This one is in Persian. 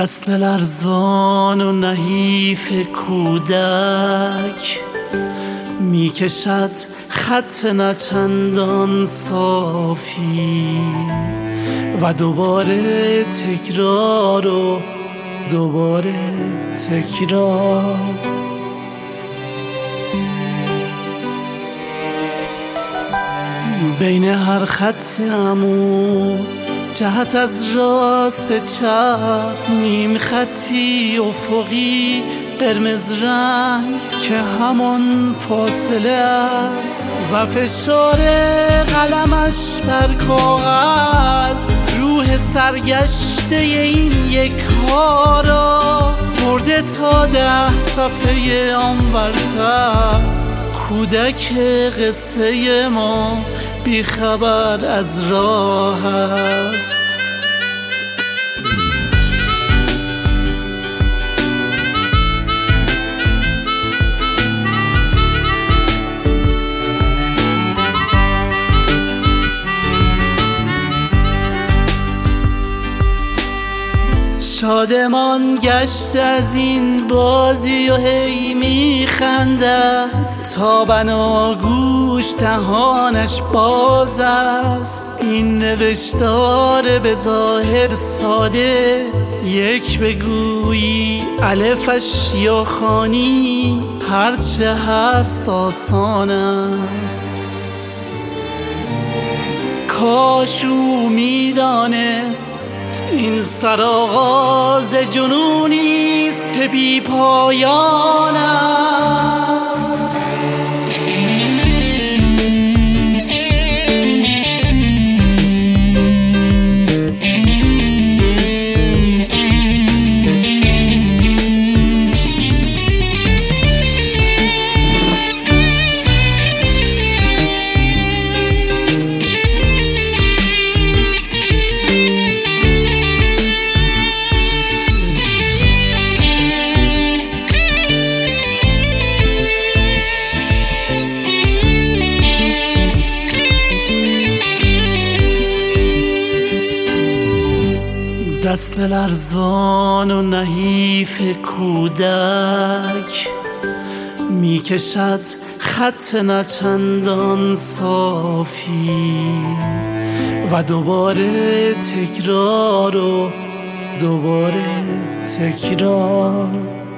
دست لرزان و نحیف کودک میکشد خط نچندان صافی و دوباره تکرار و دوباره تکرار. بین هر خط عمود جهت از راست به چپ نیم خطی افقی قرمز رنگ که همان فاصله است و فشار قلمش بر کاغذ روح سرگشته این یک ها را برده تا 10 صفحه آنورتر. کودک قصه ما بیخبر از راه است. شادمان گشت از این بازی و هی میخندد تا بناگوش دهانش باز است. این نوشتار به ظاهر ساده یک بگویی الفش یا خوانی هرچه هست آسان است. کاش او میدانست این سرآغاز جنونی است که بی پایان است. دست لرزان و نحیف کودک میکشد خط نچندان صافی و دوباره تکرار و دوباره تکرار.